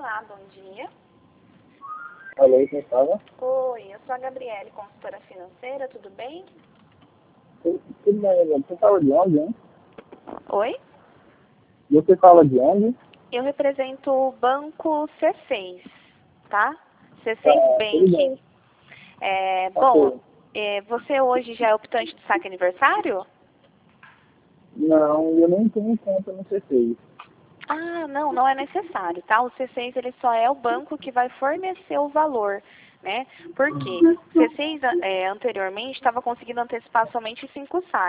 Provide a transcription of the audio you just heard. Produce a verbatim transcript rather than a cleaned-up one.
Olá, bom dia. Alô, quem fala? Oi, eu sou a Gabriele, consultora financeira, tudo bem? Tudo tudo bem, Evandro. Você fala de onde, hein? Oi? Você fala de onde? Eu represento o Banco C seis, tá? C seis Tá, tudo Bank. bem. É, bom, Ok. é, você hoje já é optante do saque aniversário? Não, eu nem tenho conta no C seis. Ah, não, não é necessário, tá? O C seis ele só é o banco que vai fornecer o valor, né? Por quê? O C seis é, anteriormente estava conseguindo antecipar somente cinco saques.